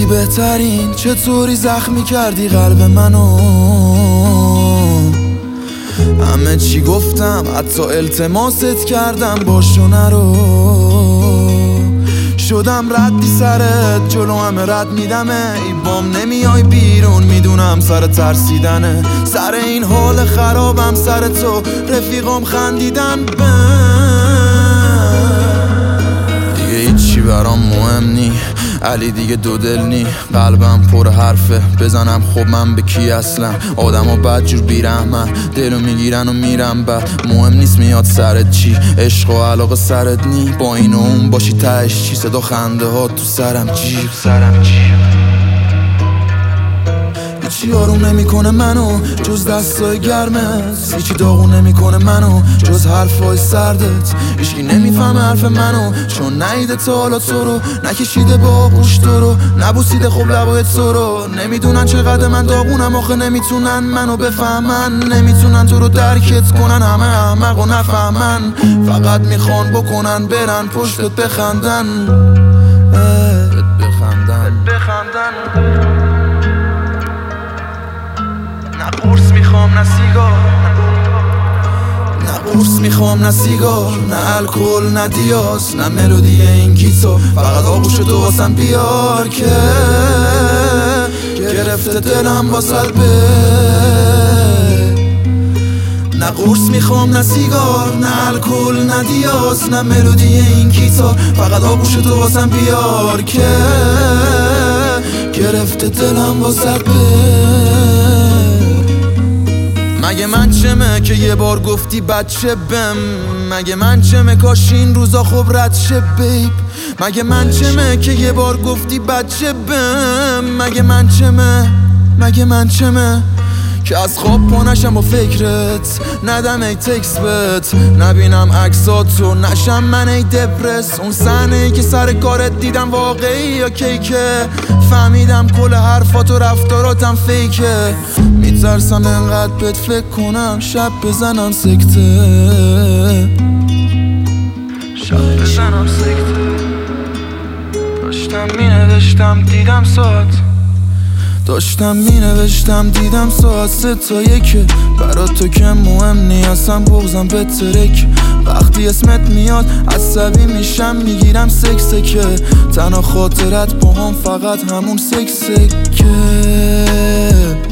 بهترین چطوری زخمی کردی قلب منو. همه چی گفتم حتی التماست کردم باشو نرو. شدم ردی سرت جلو همه رد میدمه. ای بام نمیای بیرون میدونم سر ترسیدنه. سر این حال خرابم سر تو رفیقام خندیدن دیگه هیچی برام مهم نی. علی دیگه دو دل نی. قلبم پر حرفه بزنم خب من به کی اصلا. آدم ها بدجور بیرحمن دلو میگیرن و میرم بعد مهم نیست میاد سرت چی. عشق و علاقه سرت نی. با این و اون باشی تهش چی. صدا خنده ها تو سرم جیغ هیچی آروم نمیکنه منو جز دستای گرمت. هیچی داغون نمیکنه منو جز حرفای سردت. هیچکی نمیفهمه حرف منو چون نیده تا حالا تو رو. نکشیده با آغوش تو رو نبوسیده خب لبای تو رو. نمیدونن چقدر من داغونم آخه نمیتونن منو بفهمن. نمیتونن تو رو درکت کنن همه احمق و نفهمن. فقط میخوان بکنن برن پشتت بخندن. نه قرص میخوام نه سیگار. نه قرص میخوام نه سیگار. نه الکل نه دیاز نه ملودی این گیتار. فقط آغوشتو واسم بیار که گرفته دلم واسد نه قرص میخوام نه سیگار نه الکل نه دیاز نه ملودی این گیتار. فقط آغوشتو واسم بیار که گرفته دلم واسد مگه من چمه که یه بار گفتی بچه بم. مگه من چمه کاش این روزا خوب رد شه بیب. مگه من چمه که یه بار گفتی بچه بم. مگه من چمه که از خواب پانشم با فکرت ندم ای تکس بت. نبینم عکساتو نشم من ای دپرس. اون صحنه ای که سر کارت دیدم واقعی یا کیکه. فهمیدم کل حرفات و رفتاراتم فیکه. میترسم انقدر بهت فکر کنم شب بزنم سکته. داشتم مینوشتم دیدم ساعت 3 تا 1. برات تو که مهم نی اصلا بغضم به ترک. وقتی اسمت میاد عصبی میشم میگیرم سکسکه. تنها خاطرت با هم فقط همون سکسکه.